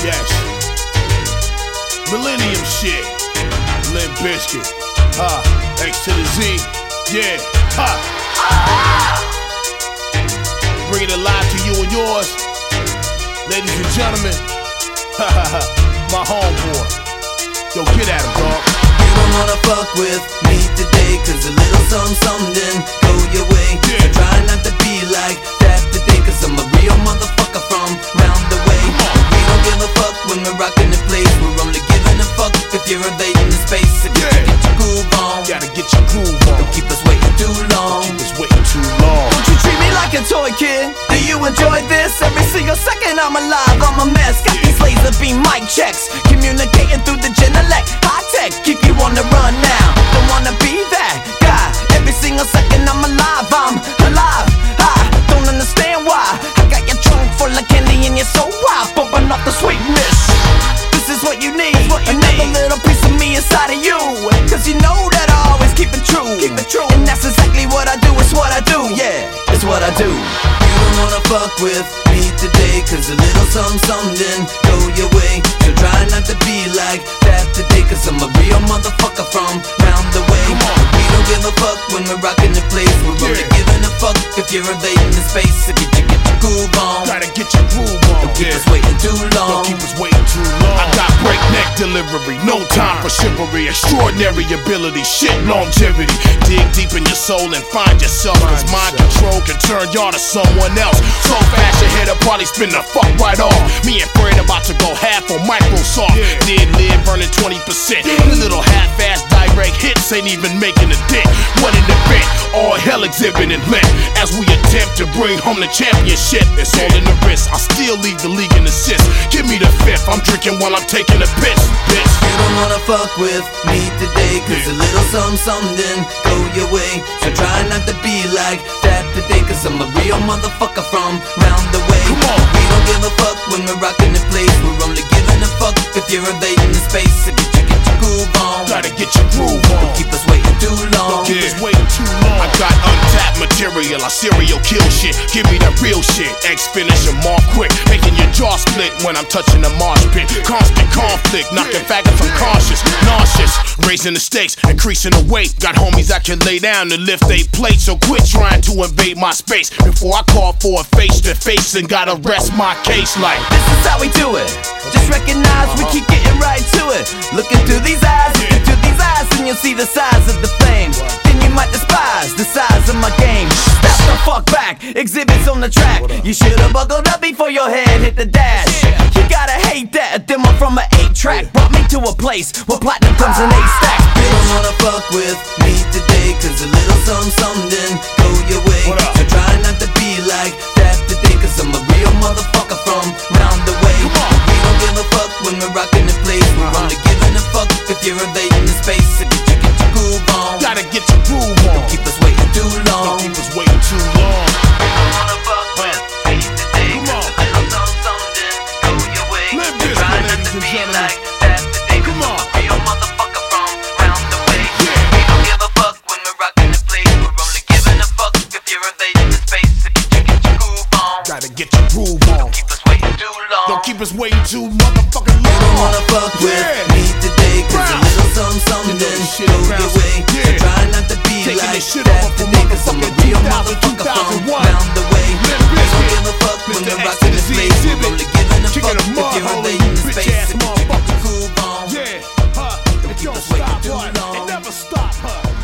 Yes. Millennium shit. Limp Bizkit. X to the Z. Yeah. Bringing it live to you and yours. Ladies and gentlemen. My homeboy. Yo, get at him, dog. You don't wanna fuck with me today, cause a little something didn't go your way. Yeah. So try not to be like that today, cause I'm a real motherfucker from round the way. We don't give a fuck when we're rocking the place. We're only giving a fuck if you're invading the space. If you Yeah. get your groove on, Gotta get your groove on. don't keep us waiting too long. Keep us waiting too long. Don't you treat me like a toy, kid? Do you enjoy this? Every single second I'm alive, I'm a mess. Got these laser beam mic checks, communicating through the Genelec. High tech, keep you on the run now. Don't wanna be that guy. Every single second I'm alive, I don't understand why. I got your trunk full of candy and you're so wild, bumping off the sweetness. This is what you need, another little piece of me inside of you. Cause you know that I always keep it true. And that's exactly what I do, it's what I do, yeah, it's what I do. You don't wanna fuck with me today, cause a little something didn't go your way. So try not to be like that today, cause I'm a real motherfucker from round the way. We don't give a fuck when we're rocking the place. We're only giving a fuck if you're invading the space. So get your groove on, Gotta get your groove on. don't keep us waiting too long. Don't keep us waiting too long. I got breakneck delivery, no time for chivalry. Extraordinary ability, shit longevity. Dig deep in your soul and find yourself, cause mind control can turn y'all to someone else. So fast your head'll probably spin the fuck right off. Me and Fred about to go half on Microsoft. Did live earning 20%. The little half-ass direct hits ain't even making a dent. What an event, all hell exhibiting lit. As we attempt to bring home the championship, it's all in the wrist. I still lead the league in assists. Give me the fifth, I'm drinking while I'm taking a piss, bitch. You don't wanna fuck with me today, cause a little something didn't go your way. So try not to be like that today, cause I'm a real motherfucker from round the way. Come on. We don't give a fuck when we're rocking the place. We're only giving a fuck if you're invading the space. So get your groove on, Gotta get your groove on. don't keep us waiting too long. Don't keep us waiting too long. I got untapped material, I serial kill shit. Give me that real shit. X finish them all quick, making your jaw split when I'm touching the marsh pit. Constant conflict, knocking faggots unconscious, nauseous, raising the stakes, increasing the weight. Got homies I can lay down and lift they plate, so quit trying to invade my space before I call for a face to face and gotta rest my case like. This is how we do it. Just recognize we keep getting right to it. Look into these eyes, and you'll see the size of the flames. Then you might despise the size of my game. Step the fuck back, exhibits on the track. You should've buckled up before your head hit the dash. You gotta hate that, a demo from an 8-track brought me to a place where platinum comes in 8 stacks. You don't wanna fuck with me today, cause a little something didn't go your way. So try not to be like that today, cause I'm a real motherfucker from round the way. We don't give a fuck when we're rocking the place. We're only giving a fuck if you're invading the space. So get your groove on, Gotta get your groove on. don't keep us waiting too long. Don't keep us waiting too long. You don't wanna fuck with me today, cause a little something didn't go your way. Live this, Try my not ladies to and be gentlemen. like that today, cause I'm a real motherfucker from round the way. We don't give a fuck when we're rocking the place. We're only giving a fuck if you're invading the space. So get your groove on, Gotta get your groove on. keep us waiting too long. Don't keep us waiting too motherfucking long. You don't wanna fuck with me today, cause a little something didn't go your way. So try not to be Taking like this shit that over from today, cause I'm a motherfucking real 2000, motherfucker from 2001. round the way. Limp We don't Bizkit, give a fuck when Mr. we're X rocking to the the Z place. We're exhibit. only giving a Kicking fuck a if mud you're hole, invading the bitch space. ass So get motherfuckers. your groove on, Yeah, don't it keep don't us waiting stop, too huh? long. It never stop, huh?